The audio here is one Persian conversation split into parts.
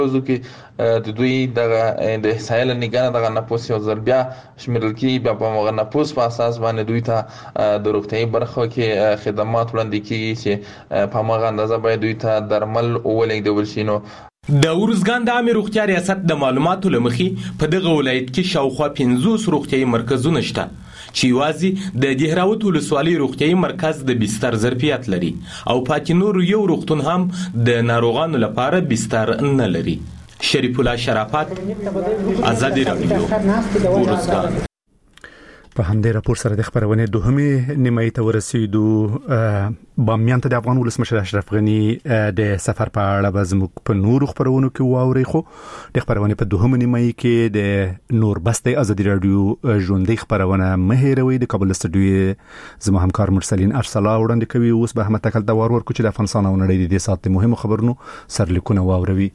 روزو کې د دوی د سایل نگانه د نفوس یو ځل بیا شمیرل کی بیا په مغه نفوس په اساس باندې دوی ته د روغتي برخه کې خدمات وړاندې کیږي چې په مغه اندازه باید دوی ته درمل ولېږدول شي. نو د ورزګان د عامه روغتیا ریاست د معلوماتو لمخې په دغه ولایت کې شاوخوا 50 روغتيایي مرکزونه شته چې یوازې د دهراوت ولسوالۍ روغتيایي مرکز د بستر ظرفیت لري او پاتې نور یو روغتون هم د ناروغانو لپاره بستر نه لري. شریف الله شرافت، آزادی رادیو، ورزګان. په همدې راپور سره د خبرونه دوهمه نیمه ته ورسېدو. بامیان ته د افغان ولسمشر اشرف غنی د سفر په اړه زموږ په نورو خبرونو کې واوري، خو د خبرونه په دوهمه نیمه کې د نور بسته آزادی رادیو ژوندۍ خبرونه مهیروي. د کابل استودیو زموږ همکار مرسلین ارسلا وړاندې کوي. اوس به احمد تکل د ورکو چې د افغانستان او نړۍ د سات مهمو خبرونو سرلیکونه واوروي.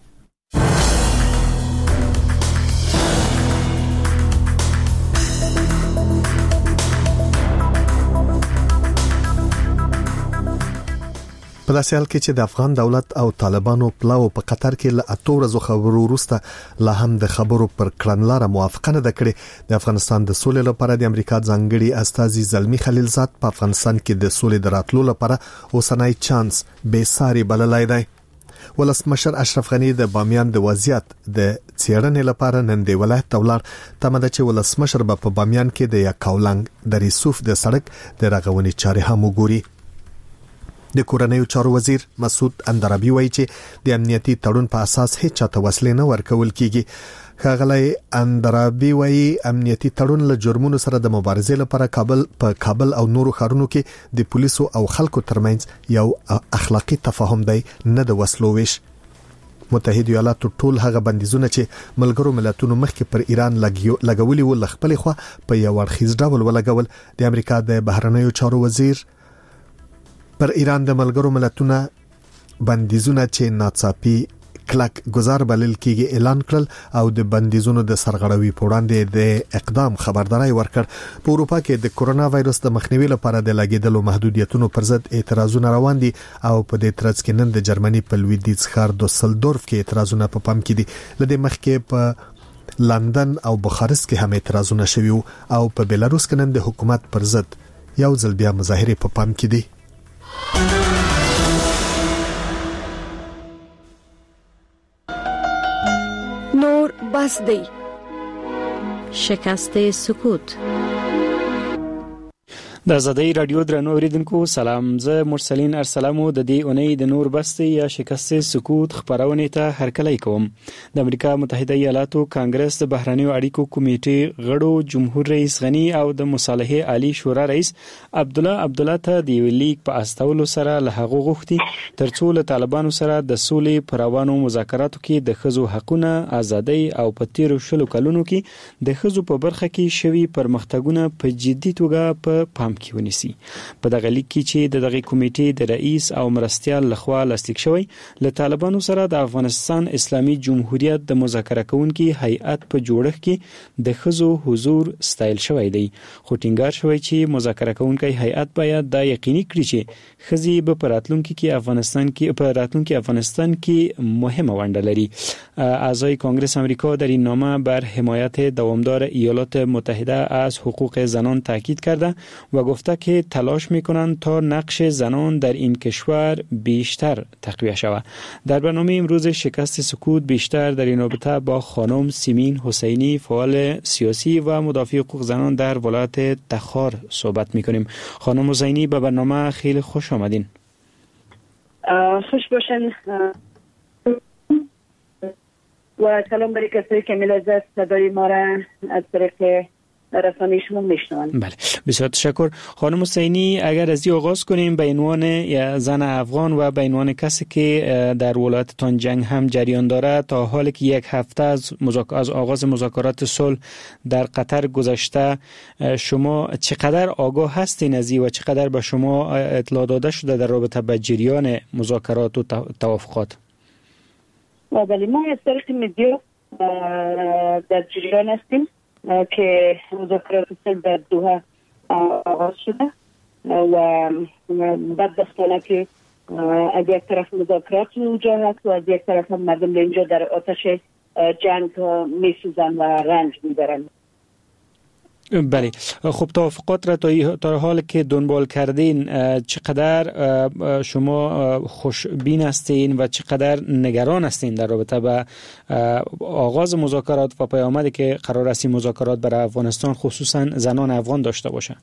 په داسې حال کې چې د افغان دولت او طالبانو پلاو په قطر کې له 8 ورځو خبرو وروسته لا هم د خبرو پر کړنلاره موافقه نه کړې، د افغانستان د سولې لپاره د امریکا ځانګړي استازي زلمی خلیلزاد په افغانستان کې د سولې د راتلو لپاره اوسنۍ چانس به ساري بللای دی. ولسمشر اشرف غنی د بامیان د وضعیت د څېړنې لپاره نن د ولایت تولار تمه ده چې ولسمشر په بامیان کې د یکاولنګ د ریسوف د سړک د رغونې چارې هم وګوري. د کورنیو چارو وزیر مسعود اندرابي وایي چې د امنیتي تړون په اساس هیڅ چاته وسلې نه ورکول کیږي. ښاغلی اندرابي وایي امنیتي تړون له جرمونو سره د مبارزې لپاره کابل او نورو ښارونو کې د پولیسو او خلکو ترمنځ یو اخلاقی تفاهم دی، نه د وسلو ویش. متحده ایالاتو ټول هغه بندیزونه چې ملګرو ملتونو مخکې پر ایران لګولي و لخپل خو په یو اړخیز ډول ولګول. د امریکا د بهرنیو چارو وزیر پر ایران د ملګرو ملتونو بندیزونه چې ناڅاپي کلک گزار بلل کېږي اعلان کړل او د بندیزونو د سرغړوي په وړاندې د اقدام خبرداري ورکړ. په اروپا کې د کورونا وایرس د مخنیوي لپاره د لګیدلو محدودیتونو پر ضد اعتراضونه روان دي او په دې ترڅ کې نن د جرمني په لویدیځ ښار دوسلدورف کې اعتراضونه په پام کې دي. لدې مخکې په لندن او بخارست کې هم اعتراضونه شوي او په بلاروس کې نن د حکومت پر ضد یو ځل بیا مظاهره په پام کې دي. نور بس دی. شکست سکوت. د آزادی رادیو درنو اوریدونکو سلام، زه مرسلین ارسلامو د دې اونۍ د نور بسته یا شکست سکوت خبرونه ته هرکلی کوم. د امریکا متحده ایالاتو کانګرس د بهرنیو اړیکو کمیټې غړو جمهور رئیس غنی او د مصالحه عالی شورا رئیس عبدالله ته د لیک په استولو سره له هغه غوښتي ترڅو له طالبانو سره د سولې پروانو مذاکراتو کې د خزو حقونه، ازادي او په تیر شلو کلونو کې د خزو په برخه کې شوي پرمختګونه په جدي توګه په پام کې ونیسي. په دغه لیک کې چې د دغه کمیټې د رئیس او مرستیال لخوا لاسلیک شوی، له طالبانو سره د افغانستان اسلامي جمهوریت د مذاکره کوونکي هیئت په جوړښت کې د خزو حضور ستایل شوی دی، خو ټینګار شوی چې مذاکره کوونکي هیئت باید دا یقیني کړي چې خزي په راتلونکي کې افغانستان کې مهمه ونډه لري. اعضای کانگریس آمریکا در این نامه بر حمایت دوامدار ایالات متحده از حقوق زنان تاکید کرده و گفته که تلاش میکنند تا نقش زنان در این کشور بیشتر تقویت شود. در برنامه امروز شکست سکوت بیشتر در این رابطه با خانم سیمین حسینی، فعال سیاسی و مدافع حقوق زنان در ولایت تخار صحبت میکنیم. خانم حسینی به برنامه خیلی خوش آمدین. خوش باشین و سلام برای کسایی که ملازم صدای ما را از طریق رسانه شما میشنوند. بله، بسیار تشکر. خانم حسینی، اگر از این آغاز کنیم به عنوان زن افغان و به عنوان کسی که در ولایتتان جنگ هم جریان داره، تا حالی که یک هفته از آغاز مذاکرات صلح در قطر گذشته، شما چقدر آگاه هستین از این و چقدر به شما اطلاع داده شده در رابطه با جریان مذاکرات و توافقات؟ بله، ما از طریق مدیا در جریان هستیم که مذاکرات صلح در دوحه آغاز شده و بدبختانه که از یک طرف مذاکرات اونجا هست و از یک طرف هم مردم اینجا در آتش جنگ میسوزن و رنج میبرن. بله. خب توافقات را تا حال که دنبال کردین چقدر شما خوشبین هستین و چقدر نگران هستین در رابطه با آغاز مذاکرات و پیامدی که قرار است این مذاکرات برای افغانستان خصوصا زنان افغان داشته باشه؟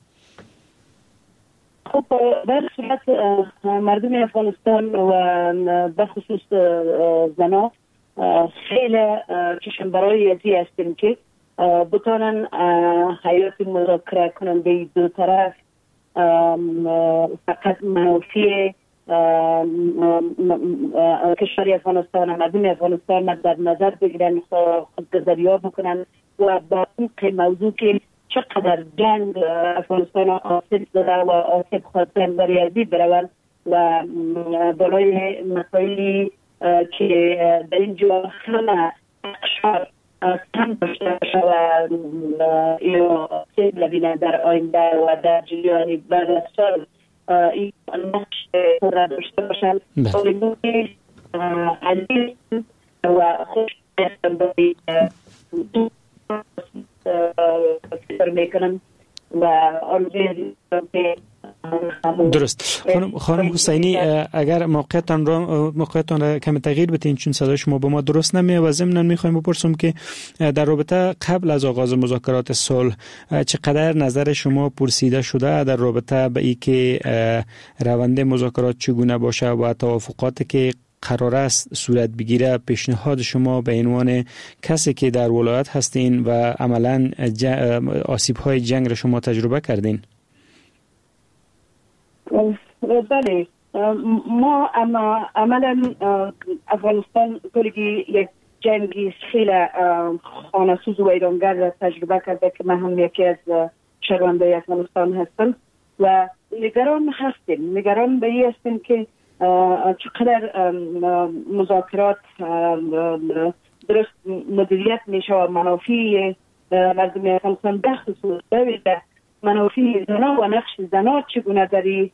خب در صورت مردم افغانستان و بخصوص زنان خیلی چشم برای ازی هستیم که بتونن حیات مذاکره کننده دو طرف فقط منافع کشور افغانستان و مردم افغانستان در نظر بگیرن، خودگذری‌ها بکنن و با این موضوع که چقدر جنگ افغانستان آسیب زده و آسیب خواستن برای ازی بروند و بالای مسائلی که در اینجا همه اقشار کم داشته و یا سیب لبینه در آینده و در جریان بعد از سال این نقش را داشته باشند عزیز و خوش برای فکر میکنم و آرزوی درست. خانم حسینی اگر موقعیتان را کمی تغییر بدین چون صدای شما به ما درست نمیاد و ضمناً میخوایم بپرسم که در رابطه قبل از آغاز مذاکرات صلح چقدر نظر شما پرسیده شده در رابطه به این که روند مذاکرات چگونه باشه و توافقاتی که قرار است صورت بگیره پیشنهاد شما به عنوان کسی که در ولایت هستین و عملاً آسیب‌های جنگ را شما تجربه کردین؟ بله، ما اما عملا افغانستان کلی یک جنگی خیلی خانه‌سوز و ویرانگر را تجربه کرده که من هم یکی از شهروندان افغانستان هستم و نگران به این هستیم که چقدر مذاکرات درست مدیریت میشه و منافع مردم افغانستان به خصوص به منافع زنان و نقش زنان چگونه داری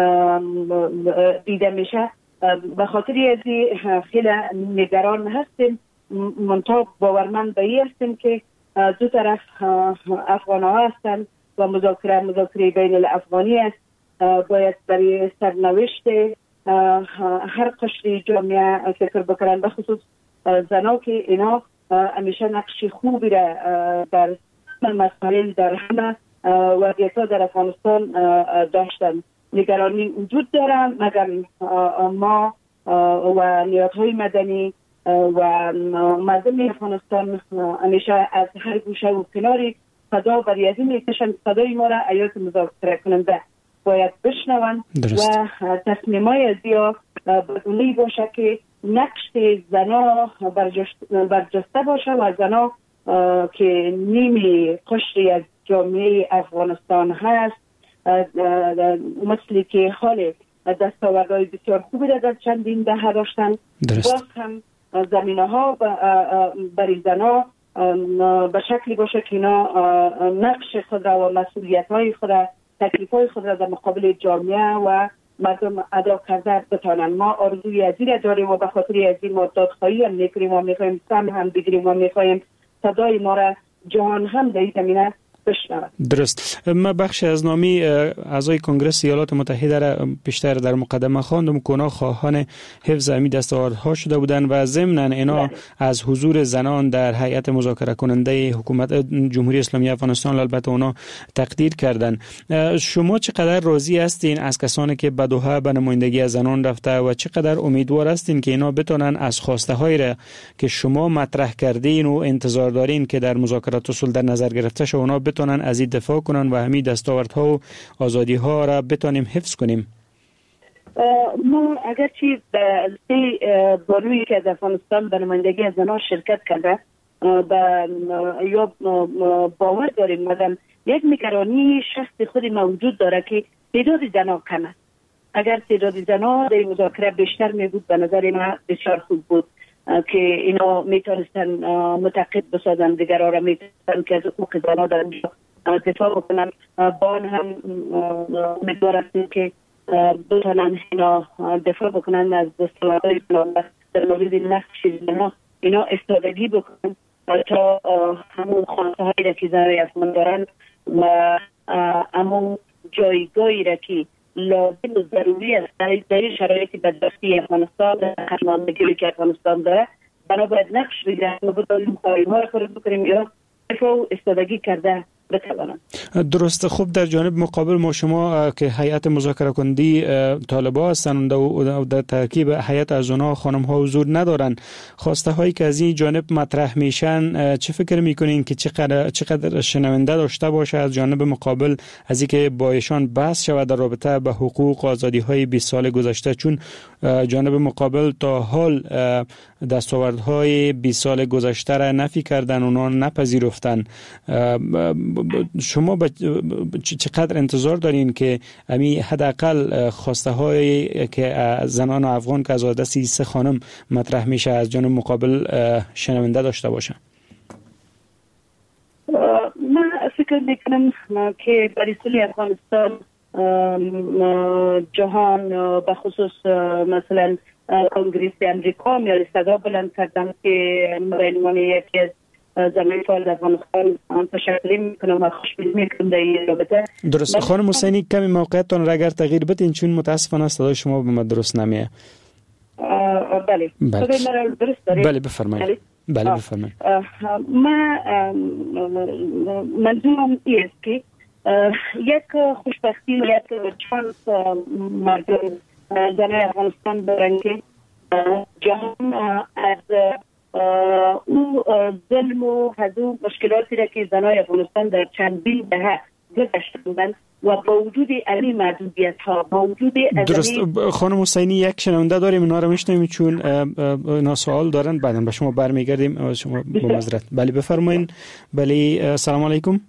دیده میشه. به خاطر ازی خیلی نگران هستیم. منطقه باورمند به این هستیم که دو طرف افغان ها هستند و مذاکره بین الافغانی است. باید برای سرنوشت هر قشر جامعه فکر بکنن، به خصوص زنها که اینا همیشه نقش خوبی را در مسائل در همه وضعیت‌ها در افغانستان داشتن. نگرانی وجود دارن مگر ما و نیروهای مدنی و مردم افغانستان همیشه از هر گوشه و کناری صدا برای ازی میکشن. صدای ما را ایات مذاکره کننده باید بشنون و تصمیمای ازیا بدونی باشه که نقش زنا برجسته باشه و زنا که نیمی قشری از جامعه افغانستان هست مثلی که حال دستاوردهای بسیار خوبی را در چندین دهه داشتن. باز هم زمینه ها برای زنا به شکلی باشه که اینا نقش خود را و مسئولیت های خود را تکلیف های خود را در مقابل جامعه و مردم ادا کرده بتانن. ما آرزوی ازی را داریم و به خاطر ازی ما دادخواهی هم میکنیم و میخوایم سهم هم بگیریم و میخوایم صدای ما را جهان هم در این زمینه بشنود. درست. ما بخش از نامی اعضای کنگره ایالات متحده را بیشتر در مقدمه خواندم که اونا خواهان حفظ امی دستاوردها شده بودند و ضمناً اینا از حضور زنان در هیئت مذاکره کننده حکومت جمهوری اسلامی افغانستان البته اونا تقدیر کردند. شما چقدر راضی هستین از کسانی که به دوحه به نمایندگی از زنان رفته و چقدر امیدوار هستین که اینا بتونن از خواسته های را که شما مطرح کردین و انتظار دارین که در مذاکرات صلح در نظر گرفته شه اونا بتونن از این دفاع کنن و همین دستاوردها و آزادی‌ها را بتونیم حفظ کنیم؟ ما اگرچه سه بارویی که از افغانستان به نمایندگی از زنان شرکت کرده یا باور داریم مثلا یک نگرانی شخص خود موجود داره که تعداد زنان کم است. اگر تعداد زنان در مذاکره بیشتر می بود به نظر ما بسیار خوب بود که اینا میتونستن متقید بسازن دیگرها را میتونستن که از حقوق زنان در دفاع بکنن. با آن هم امیدوار هستیم که بتونن اینا دفاع بکنن از دستاوردهای در مورد نقش اینا استادگی بکنن تا همون خواسته هایی را که زنای افغان دارن و همون جایگاهی را که لازم و ضروری است در شرایط بدبختی افغانستان در خشماندگی که افغانستان داره بنا باید نقش بگیرن و بتونیم قایم‌ها را خارج بکنیم یا دفاع و استادگی کرده بتوانند. درست. خوب، در جانب مقابل ما شما که هیئت مذاکره کننده طالبان هستند و در ترکیب هیئت از اونها خانم ها حضور ندارن، خواسته هایی که از این جانب مطرح میشن چه فکر میکنین که چقدر شنونده داشته باشه از جانب مقابل از اینکه با ایشان بحث شود در رابطه به حقوق و آزادی های 20 سال گذشته؟ چون جانب مقابل تا حال دستاوردهای 20 سال گذشته را نفی کردن، اونها نپذیرفتن. شما چقدر انتظار دارین که امی حداقل خواسته هایی که زنان افغان که از دست 3 خانم مطرح میشه از جانب مقابل شنونده داشته باشه؟ من فکر میکنم که برای سوی افغانستان جهان به خصوص مثلا کنگره امریکا میاد صدا بلند کردن که برای یکی از زمین فعال افغانستان تشکر میکنم و خوشبینی میکنم در این رابطه. درست. خانم حسینی کمی موقعیتتان را اگر تغییر بدین چون متاسفانه صدای شما به من درست نمیاد. بله. بله بفرمایید. بله بفرمایید. منظورم است که یک خوشبختی و یک چانس مردم زنای افغانستان دارن که جهان از او ظلم و از او مشکلاتی را که زنای افغانستان در چندین دهه گذشته بودند و با وجود علی محدودیت ها با وجود درست. خانم حسینی یک شنونده داریم، اونا رو میشنویم چون اینا سوال دارن، بعدا به شما برمیگردیم. شما با معذرت. بله بفرمایید. بله سلام علیکم.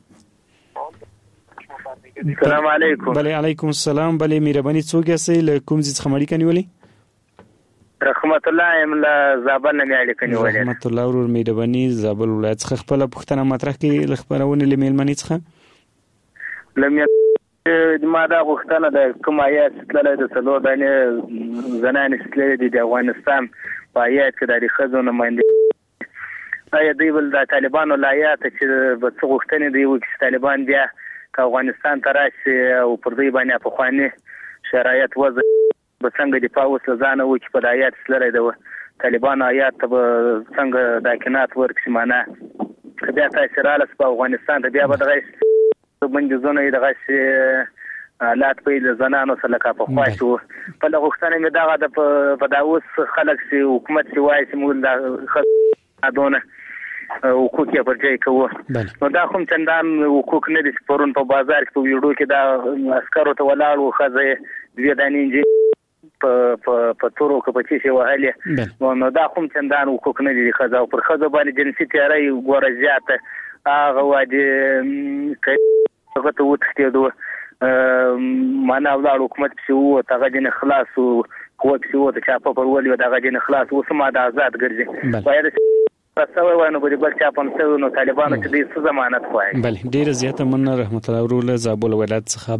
سلام علیکم. بله علیکم السلام. بله مهرباني څوک یې له کوم ځای څخه اړیکه نیولې؟ رحمت الله ام له زابل نه اړیکه نیولې. رحمت الله ورور مهرباني زابل ولایت څخه خپل پوښتنه مطرح کړي ل خبرونه له میلمنې څخه. لمه ما دا غوښتنه د کوم آیات تللی د څلور دانې زنان استلې د افغانستان په آیات کې د خزو نماینده آیا دی ول د طالبانو لایات چې په څو غوښتنې دی و چې طالبان بیا که افغانستان ته راشي او پر دې باندې په خواني شرایط وضع به څنګه دفاع وسله ځانه و چې په آیات سره د طالبان آیات ته څنګه د کنات ورکړي معنا بیا تاسو رااله په افغانستان ته بیا به دغه منځونه دغه حالات په زنانو سره کا په خواشو په لغښتنه مې دغه د په داوس خلک سي حکومت سي وایي چې موږ د ادونه حقوق یې پرځای کوو نو دا هم چندان حقوق نه دي پرون په بازار کې په ویډیو کې دا عسکرو ته ولاړ و خزه دوی دانې په تورو کې په چی وهلې نو دا هم چندان حقوق نه دي خزه پر خزه باندې جنسي تیاری ګوره زیاته هغه وادي هغه ته وتښتېدو معنا ولر حکومت چې وو ته غجن خلاص او قوت چې وو ته چاپه پر ولې دا غجن خلاص اوس ما د آزاد ګرځي باید تاسو وایو په دې بل چا په نسو نو طالبانو چې دې څه ضمانت کوي. بله ډیره زیاته مننه رحمت الله ورور زابل ولایت څخه.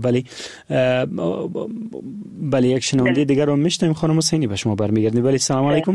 بله یک شنونده دیگر رو میشنویم. خانم حسینی به شما برمیگردیم. بله سلام علیکم.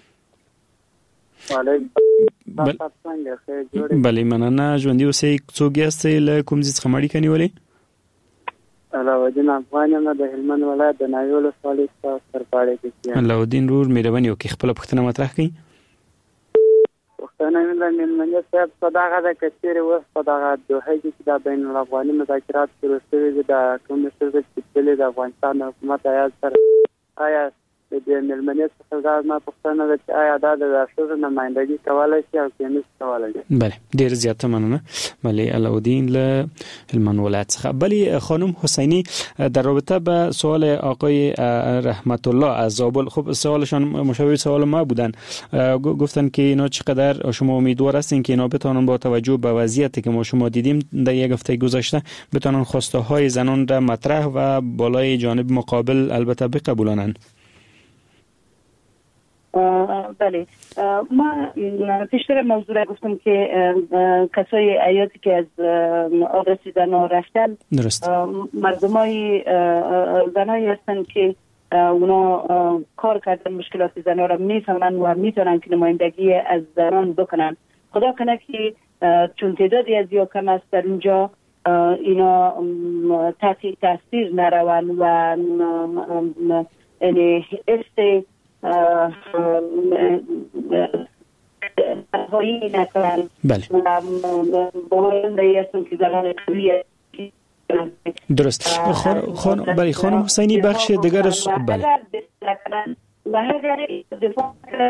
بله مننه. ژوندۍ اوسئ. څوک یاستئ له کوم ځای څخه اړیکه نیولې؟ علاوالدین افغان یم د هلمند ولایت د ناوې ولسوالۍ څخه سرپاړی کې. علاوالدین ورور مهرباني وکړئ خپله پوښتنه مطرح کړئ. پښتانه ملت ملت صاحب صداغه د کثیر و صداغه دوه کې د بین الافغاني مذاکرات شروع شوي د کوم څه چې د افغانستان حکومت آیا د ملت څخه ما پښتنه د آیا د راشد نمائندګي کولای شي او کېنه کولای شي. بله ډیر زیاته مننه. بله علاوالدین له هلمند ولایت څخه. بله خانم حسینی در رابطه با سوال آقای رحمت الله از زابل، خب سوالشان مشابه سوال ما بودن، گفتن که اینا چقدر شما امیدوار هستین که اینا بتونن با توجه به وضعیتی که ما شما دیدیم در یک هفته گذشته بتونن خواسته های زنان را مطرح و بالای جانب مقابل البته بقبولانن. بله، ما پیشتر موضوع را گفتم که کسای ایاتی که از آدرسی زنا رفتن مردمای زنایی هستن که اونا کار کردن مشکلات زنا را میفهمن و میتونن که نمایندگی از زنان بکنن. خدا کنه که چون تعدادی از یا کم است در اونجا اینا تحت تاثیر نرون و یعنی هایی نکنن. بله. باورم هستم که زنان قویه. درست. خانم حسینی بخش دیگر بله. و اگر دفاع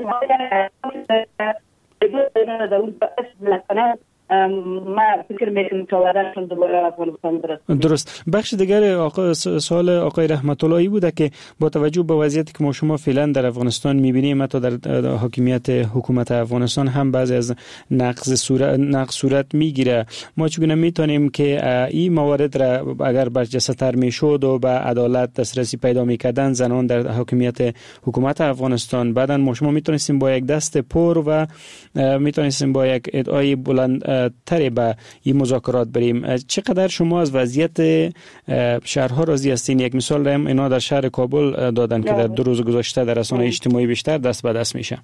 کنن ما فکر میکنم که وارد دوباره افغانستان درست. بخش دیگر سوال آقای رحمت اللهی بوده که با توجه به وضعیتی که ما شما فعلا در افغانستان میبینیم، حتی در حاکمیت حکومت افغانستان هم بعضی از نقض صورت میگیره، ما چگونه میتونیم که این موارد را اگر برجسته‌تر میشد و به عدالت دسترسی پیدا میکردن زنان در حاکمیت حکومت افغانستان، بعدن ما شما میتونستیم با یک دست پر و میتونستیم با یک ادعای بلند تری به این مذاکرات بریم. چقدر شما از وضعیت شهرها راضی هستین؟ یک مثال هم اینا در شهر کابل دادن که در 2 روز گذشته در رسانه‌های اجتماعی بیشتر دست به دست میشه.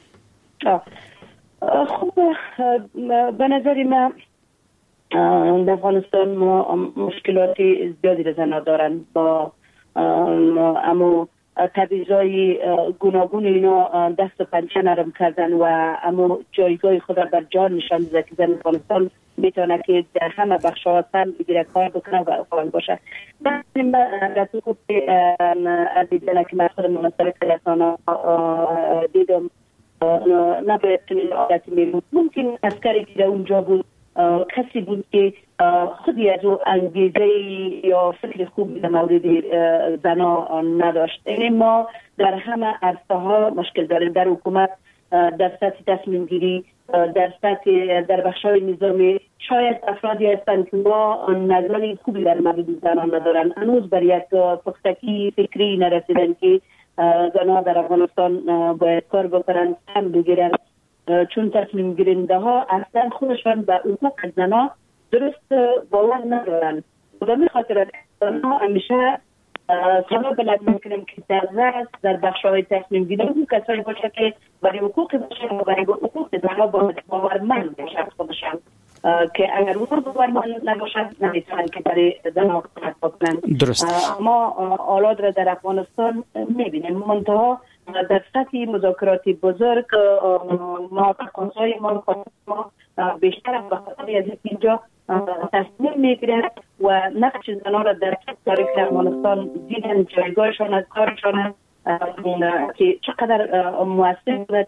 خب به نظر من در افغانستان مشکلات زیادی را زنها دارن با اما تبعیضای گوناگون اینا دست و پنجه نرم کردن و اما جایگاه خود را بر جان نشان میده که زن افغانستان میتونه که در همه بخش‌ها سهم بگیره، کار بکنه و فعال باشه. من در تو از دیدن که من خود منصرف رسانه دیدم نباید چنین عادتی میبود. ممکن عسکری که در اونجا بود کسی بود که خودی از او انگیزه یا فکر خوب در مورد زنا نداشت. یعنی ما در همه عرصه ها مشکل داریم، در حکومت، در سطح تصمیم گیری، در بخش‌های نظامی. شاید افرادی هستند که ما نظری خوبی در مورد زنان ندارن، هنوز بر یک پختگی فکری نرسیدن که زنان در افغانستان باید کار بکنن، هم بگیرن، چون تصمیم گیرنده ها اصلا خودشان به حقوق زنان درست باور ندارن. و به خاطر زنان همیشه سبب بلد میکنیم که در بخش‌های تصمیم گیری اون کسایی باشه که برای حقوق باشه و برای حقوق زنان باورمند باشن خودشان، که اگر اونها باورمند نباشن نمیتونن که برای زنان کمک بکنن. ما آلات را در افغانستان میبینیم. منتها در سطح مذاکراتی بزرگ موافقت‌های ما بیشتر از بخاطر از اینجا تصمیم میگیرن و نقش زنان را در تاریخ افغانستان دیدن، جایگاهشان از کارشان که چقدر مؤثر بود.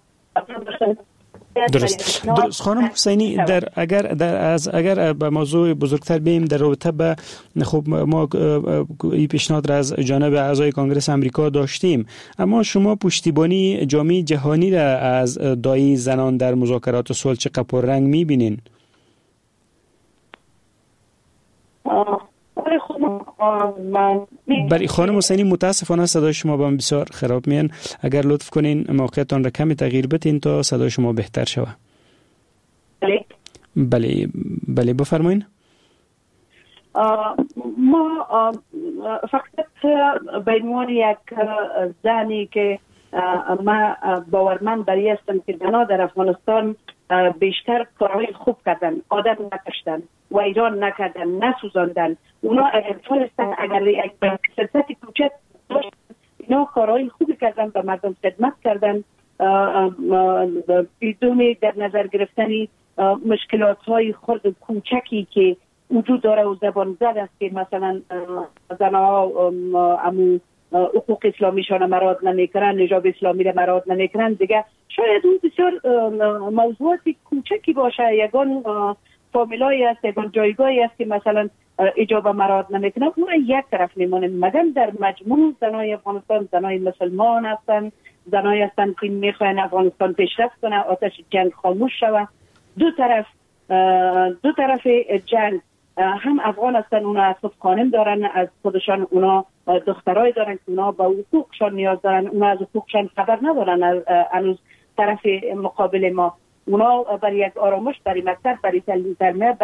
درست. خانم حسینی اگر به موضوع بزرگتر بیم در رابطه به خب ما این پیشنهاد را از جانب اعضای کنگره امریکا داشتیم، اما شما پشتیبانی جامعه جهانی را از دایی زنان در مذاکرات صلح چقدر پررنگ می‌بینین؟ برای خانم حسینی متاسفانه صدای شما با من بسیار خراب میان. اگر لطف کنین موقعیتان را کمی تغییر بدین تا صدای شما بهتر شود. بله بفرمایین. ما فقط به عنوان یک زنی که ما باورمند برای هستم که زنها در افغانستان بیشتر کارهای خوب کردن، آدم نکشتن و ایران نکردن، نسوزاندن. اونا اگر یک سلسلت کوچک داشتن، اینا کارهای خوبی کردن، به مردم خدمت کردن، بدون در نظر گرفتن مشکلات های خرد کوچکی که وجود داره و زبان زد است که مثلا زنها امو حقوق اسلامیشان مراد نمیکنن، نژاد اسلامی را مراد نمیکنن دیگه. شاید اون بسیار موضوعات کوچکی باشه، یگان فامیلایی است، یگان جایگاهی است که مثلا اجابه مراد نمیکنه، اون یک طرف میمونه. مگر در مجموع زنای افغانستان زنای مسلمان هستند، زنایی هستند که میخواین افغانستان پیشرفت کنه، آتش جنگ خاموش شود. دو طرف جنگ هم افغان هستن، اونا از خود خانم دارن، از خودشان اونا دخترای دارن که اونا به حقوقشان نیاز دارن، اونا از حقوقشان خبر ندارن. هنوز طرف مقابل ما اونا برای یک آرامش، برای مکتب، برای تربیت،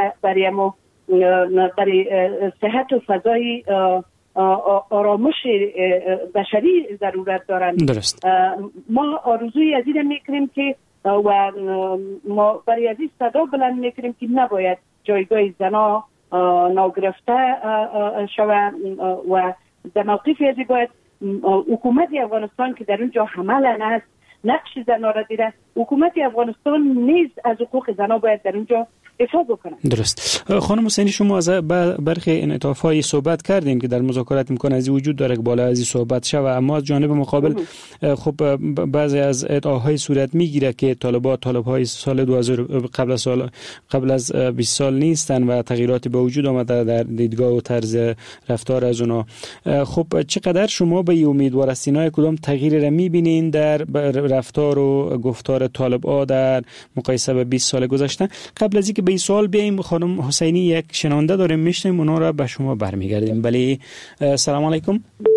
برای صحت و فضای آرامش بشری ضرورت دارن. درست. ما آرزوی از این میکنیم که و ما برای از این صدا بلند میکنیم که نباید جایگاه زنا ناگرفته شود و در موقف از باید حکومت افغانستان که در اونجا حمل است نقش زنا را دیده، حکومت افغانستان نیز از حقوق زنا باید در اونجا دفاع بکنه. درست. خانم حسینی، شما از برخی انعطاف‌های صحبت کردین که در مذاکرات امکان از وجود داره که بالا از این صحبت شود، اما از جانب مقابل خب بعضی از ادعاهای صورت میگیره که طالب‌های سال 2000 قبل از 20 سال نیستن و تغییراتی به وجود آمده در دیدگاه و طرز رفتار از اونا. خب چقدر شما به امیدوار هستین کدام تغییری را می‌بینین در رفتار و گفتار طالب‌ها در مقایسه با 20 سال گذشته؟ قبل از اینکه به این سوال بیاییم خانم حسینی، یک شنونده داریم میشنیم، اونا را به شما برمیگردیم. بله سلام علیکم.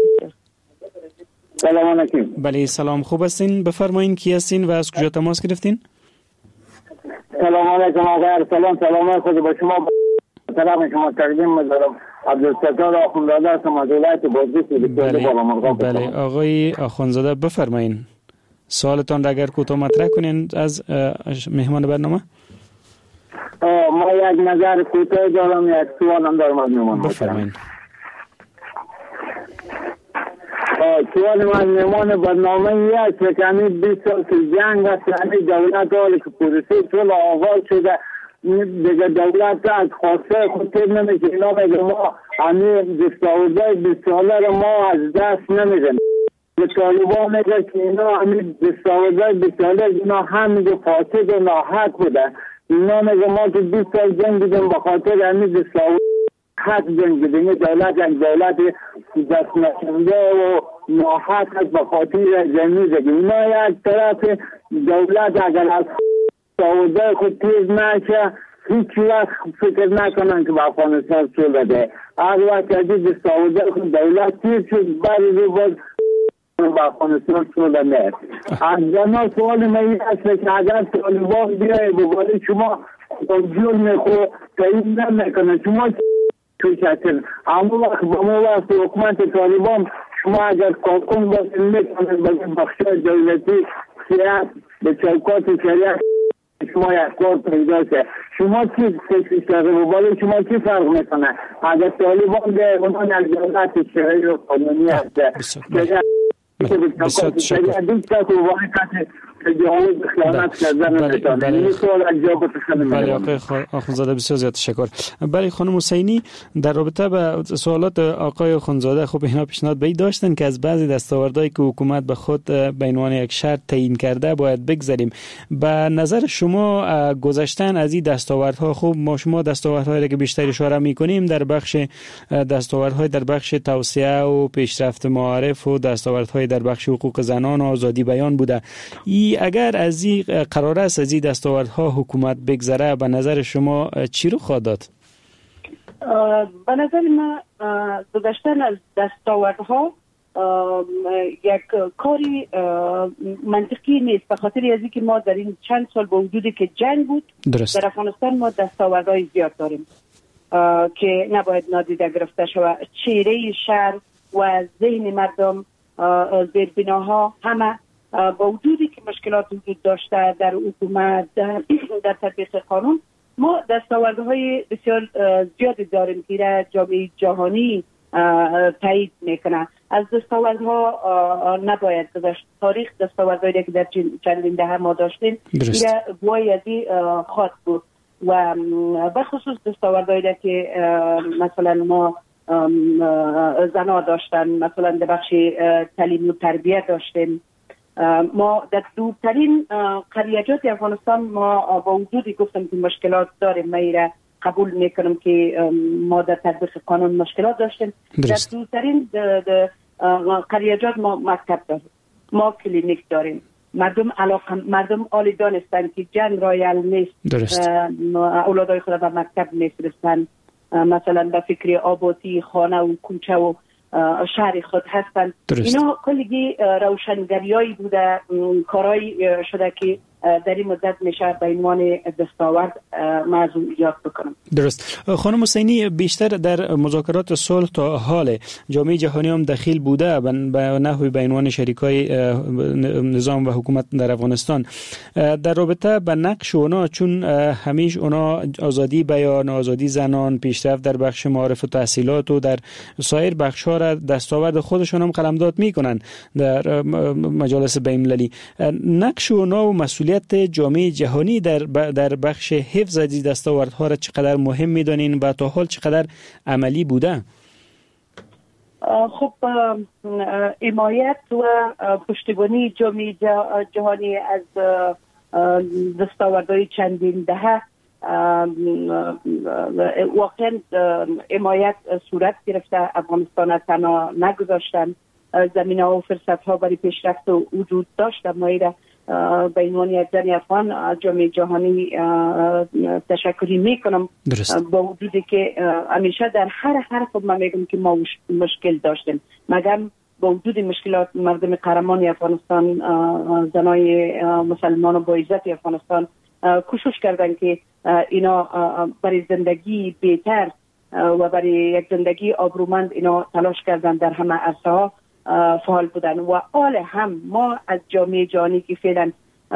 سلام علیکم. بله سلام، خوب هستین؟ بفرمایین کی هستین و از کجا تماس گرفتین؟ سلام علیکم آقای ارسلان، سلام خود به شما، سلام شما تقدیم می‌دارم. عبدالستار آخوندزاده هستم از ولایت بادغیس. بله آقای آخوندزاده بفرمایین سوالتان را اگر کوتاه مطرح کنین از مهمان برنامه. ما یک نظر کوتاه دارم، یک سوالم دارم از مهمان. بفرمایید. سوال من مهمان برنامه است که همین 20 سال که جنگ است، همین دولت حالی که پروسه طول آغاز شده دیگه دولت از خواسته خود تیر نمیشه. اینا میگه ما همین دستاوردهای 20 ساله رو ما از دست نمیدیم. به طالبان میگه که اینا همین دستاوردهای 20 ساله اینا همین فاسد و ناحق بوده. اینا میگه ما که 20 سال جنگ دیدیم به خاطر همین دستاورد حق جنگ دیدیم. دولت یک دولت دست نشنده و ناحق است به خاطر جنگی دیدیم. اینا یک طرف دولت اگر از دستاورده خود تیز نشه هیچ وقت فکر نکنن که به افغانستان صلح بده. هر وقت از دستاورده خود دولت تیز شد بعد باز با افغانستان صلح نه. از جنا سوال من است که اگر طالبان بیای بگوید شما جرم خود تعیین نمیکنه، شما چوشتن اما وقت با ما وقت حکومت طالبان شما اگر کارکن باشید میکنید بگید بخشای دولتی سیاست به چوکات شریعت شما یک کار پیدا شد، شما چی فکر کرده و بالا شما چی فرق میکنه اگر طالبان به اونان از دولت شرعی و قانونی هست بسیار تشکر. بله آقای آخوندزاده بسیار زیاد تشکر. بله خانم حسینی، در رابطه با سوالات آقای آخوندزاده خب اینا پیشنهاد به داشتن که از بعضی دستاوردهایی که حکومت به خود به عنوان یک شرط تعیین کرده باید بگذریم. به نظر شما گذشتن از این دستاوردها، خب ما شما دستاوردهایی که بیشتر اشاره می‌کنیم در بخش دستاوردهای در بخش توسعه و پیشرفت معارف و دستاوردهای در بخش حقوق زنان و آزادی بیان بوده. اگر از این قرار است از این دستاوردها حکومت بگذره به نظر شما چی رو خواهد داد؟ به نظر من گذشتن از دستاوردها یک کاری منطقی نیست، به خاطر از اینکه ما در این چند سال با وجودی که جنگ بود درست. در افغانستان ما دستاوردهای زیاد داریم که نباید نادیده گرفته شود. چهره شهر و ذهن مردم، زیربناها همه با وجودی که مشکلات وجود داشته در حکومت در تطبیق قانون، ما دستاوردهای بسیار زیادی داریم که جامعه جهانی تایید میکنه. از دستاوردها نباید گذشت. تاریخ دستاوردهایی که در چندین دهه ما داشتیم دیگه وایدی خاص بود و بخصوص دستاوردهایی که مثلا ما زنها داشتن، مثلا در بخش تعلیم و تربیت داشتیم. ما در دورترین قریجات افغانستان ما با وجودی گفتم که مشکلات داریم، ما ایره قبول میکنم که ما در تطبیق قانون مشکلات داشتیم. در دورترین قریجات ما مکتب داریم، ما کلینیک داریم. مردم عالی دانستن که جنگ رایل نیست، اولادای خود به مکتب میفرستن. مثلا به فکر آبادی خانه و کوچه و شهر خود هستند. اینا کلگی روشنگریایی بوده، کارایی شده که در این مدت میشه به عنوان دستاورد موضوع یاد بکنم. درست. خانم حسینی، بیشتر در مذاکرات صلح تا حال جامعه جهانی هم دخیل بوده به نحوی به عنوان شریکای نظام و حکومت در افغانستان. در رابطه به نقش اونا، چون همیشه اونا آزادی بیان، آزادی زنان، پیشرفت در بخش معارف و تحصیلات و در سایر بخش‌ها را دستاورد خودشون هم قلمداد میکنن در مجالس بین‌المللی. نقش اونا و مسئولیت جامعه جهانی در بخش حفظ از دستاوردها را چقدر مهم می‌دانین و تا حال چقدر عملی بوده؟ خب حمایت و پشتیبانی جامعه جهانی از دستاوردهای چندین دهه واقعا حمایت صورت گرفته. افغانستان تنها نگذاشتن، زمینه‌ها و فرصت‌ها برای پیشرفت و وجود داشت. ما به عنوان یک زن افغان از جامعه جهانی تشکری میکنم، با وجودی که همیشه در هر حرف من میگم که ما مشکل داشتیم، مگر با وجود مشکلات مردم قهرمان افغانستان، زنای مسلمان و با عزت افغانستان کوشش کردن که اینا برای زندگی بهتر و برای یک زندگی آبرومند اینا تلاش کردن، در همه عرصه‌ها فعال بودن. و حال هم ما از جامعه جهانی که فعلا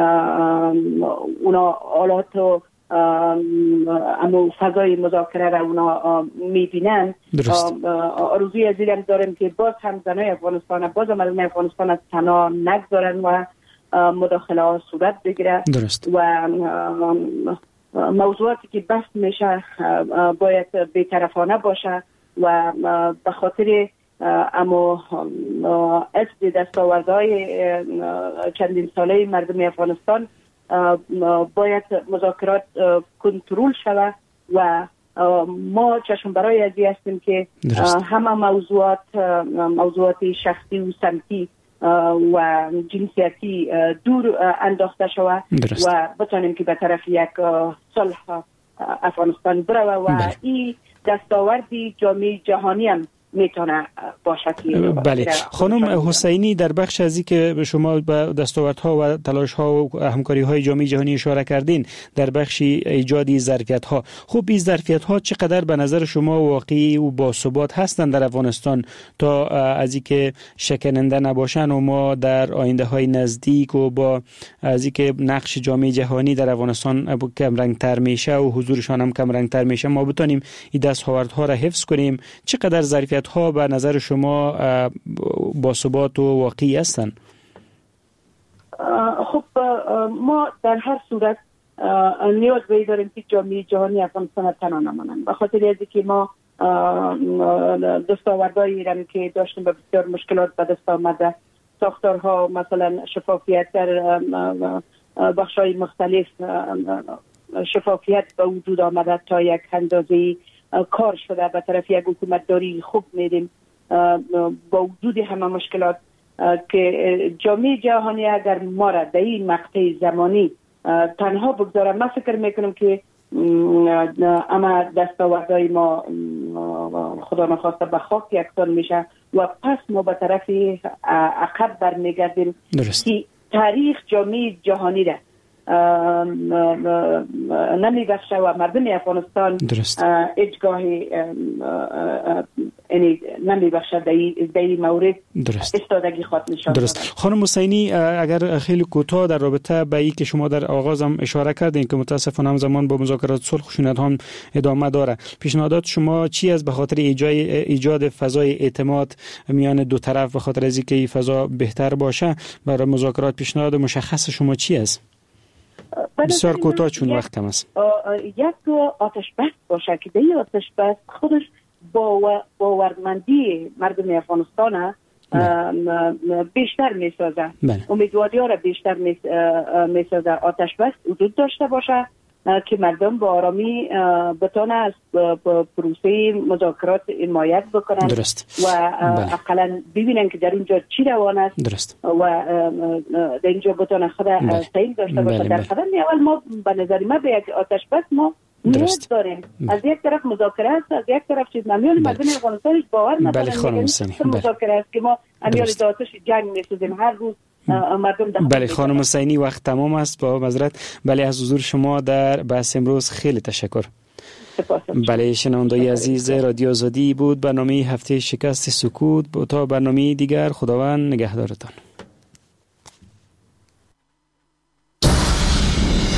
اونا حالات و اما فضای مذاکره را اونا میبینن، آرزوی عزیزم دارم که باز هم زنای افغانستان، باز هم مردم افغانستان از تنها نگذارن و مداخله ها صورت بگیره. و موضوعاتی که بحث میشه باید بی‌طرفانه باشه و به خاطر اما اصل دستاوردهای چندین ساله مردم افغانستان باید مذاکرات کنترل شود و ما چشم برای ازی هستیم که همه موضوعات شخصی و سمتی و جنسیتی دور انداخته شود و بتانیم که به طرف یک صلح افغانستان بروه و این دستاوردی جامعه جهانی هم میتونه باشه. بله خانم حسینی، در بخش ازی که شما به دستاوردها و تلاش‌ها و همکاری‌های جامعه جهانی اشاره کردین در بخش ایجاد ظرفیت‌ها، خب این ظرفیت‌ها چقدر به نظر شما واقعی و باثبات هستند در افغانستان تا ازی که شکننده نباشن و ما در آینده‌های نزدیک و با ازی که نقش جامعه جهانی در افغانستان کم رنگ‌تر میشه و حضورشان هم کم رنگ‌تر میشه، ما بتونیم این دستاوردها را حفظ کنیم؟ چقدر ظرفیت ها به نظر شما با ثبات و واقعی هستند؟ خب ما در هر صورت نیاز داریم که جامعه جهانی افغانستان تنها نمانند، به خاطر از اینکه ما دستاوردهایی را که داشتیم به بسیار مشکلات به دست آمده. ساختارها مثلا شفافیت در بخش‌های مختلف، شفافیت به وجود آمده تا یک اندازه کار شده به طرف یک حکومتداری خوب میدیم. با وجود همه مشکلات که جامعه جهانی اگر ما را در این مقطع زمانی تنها بگذاره، من فکر میکنم که اما دستاوردهای ما خدا نخواسته به خاک یکسان میشه و پس ما به طرف عقب برمیگردیم که تاریخ جامعه جهانی را نمیبخشه و مردم افغانستان اجگاه نمیبخشه در این مورد استادگی خود نشان. درست. خانم حسینی، اگر خیلی کوتاه در رابطه به این که شما در آغاز هم اشاره کردین که متاسفانه همزمان با مذاکرات صلح خشونت هم ادامه داره، پیشنهادات شما چی است به خاطر ایجاد فضای اعتماد میان دو طرف، به خاطر از اینکه این فضا بهتر باشه؟ برای مذاکرات پیشنهاد مشخص شما چی است؟ بسیار کوتاه چون وقت کم است. یک آتش بس باشه که این آتش بس خودش باورمندی مردم افغانستان بیشتر میسازه، امیدواری ها را بیشتر میسازه. آتش بس وجود داشته باشه که مردم با آرامی بتانه از پروسه مذاکرات حمایت بکنن و اقلا ببینن که در اونجا چی روان است و در اینجا بتانه خود سعیم داشته باشه. در قدم اول ما به نظر ما به یک آتش بس ما نیاز داریم. از یک طرف مذاکره است، از یک طرف چیز نمیون مردم افغانستان هیچ باور ندارن مذاکره است که ما امیال داتش جنگ میسازیم هر روز مردم داخل. بله خانم حسینی وقت تمام است، با معذرت. بله از حضور شما در بحث امروز خیلی تشکر. بله شنوندای عزیز رادیو آزادی بود برنامه هفته شکست سکوت. تا برنامه دیگر خداوند نگهدارتان.